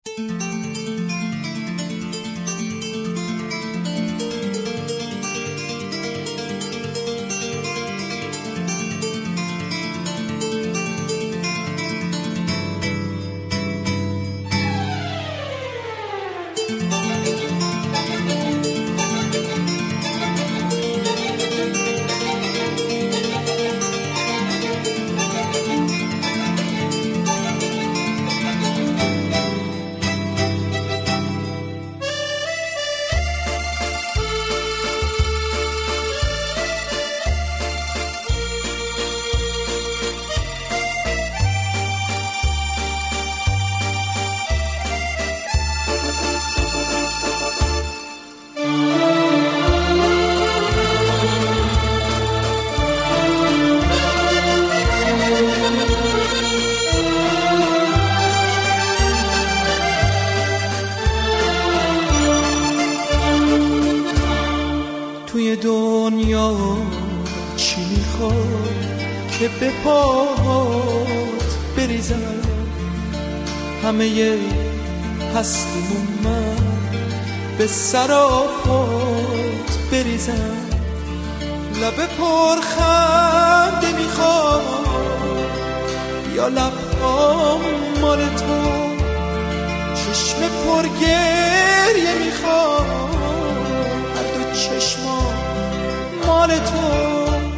توی دنیا چی میخوای که به پاهات بریزم؟ همه هستیمون من به سراپات بریزم. لب پرخنده میخوای یا لبهام مال تو؟ چشم پرگریه میخوای هر دو چشما مال تو؟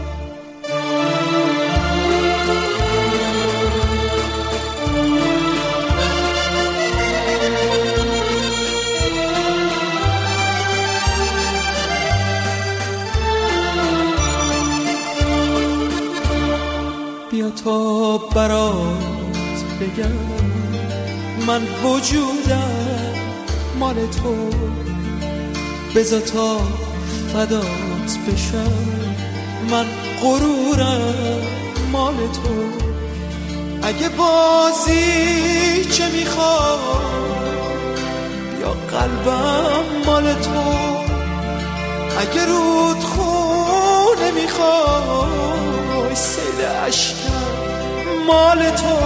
بیا تا برات بگم من وجودم مال تو. بذار تا فدات بشم من غرورم مال تو. اگه بازی چه میخوای یا قلبم مال تو. اگه رودخونه میخوای سیل عشقم مال تو.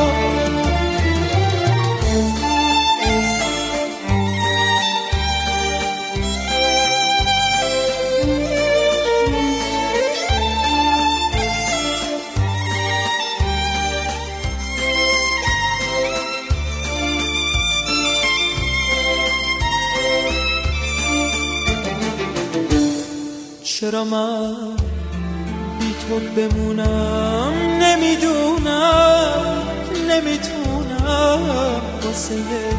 چرا من بی تو بمونم؟ نمیدونم نمیتونم. واسه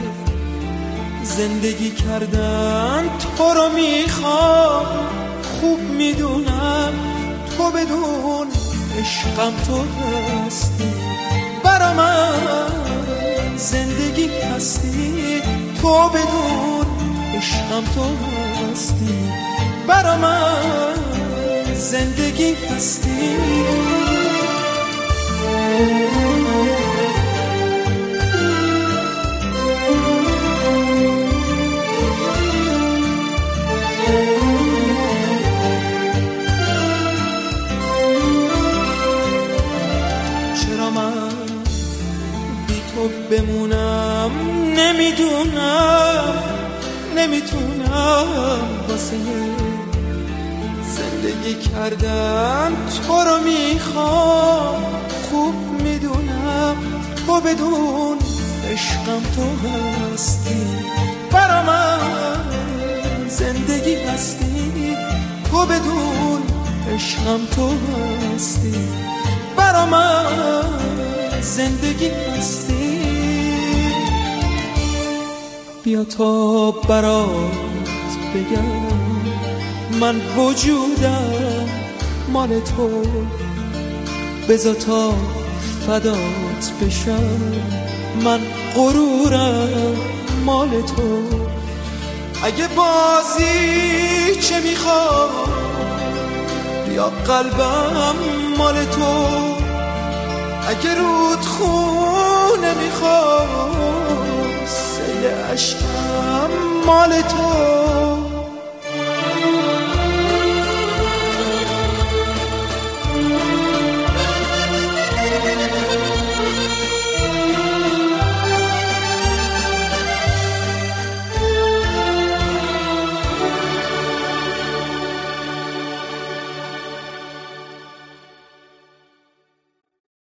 زندگی کردن تو رو میخوام. خوب میدونم تو بدون عشقم تو هستی. برا من زندگی هستی. تو بدون عشقم تو هستی. برا من زندگی هستی. چرا من بی تو بمونم؟ نمیدونم نمیتونم. واسه زندگی کردن تو رو میخوام. خوب میدونم تو بدون عشقم تو هستی. برا من زندگی هستی. تو بدون عشقم تو هستی. برا من زندگی هستی. بیا تا برات بگم من وجودم مال تو. بذار تا فدات بشم من غرورم مال تو. اگه بازی چه میخوای یا قلبم مال تو. اگه رودخونه میخوای سیل عشقم مال تو.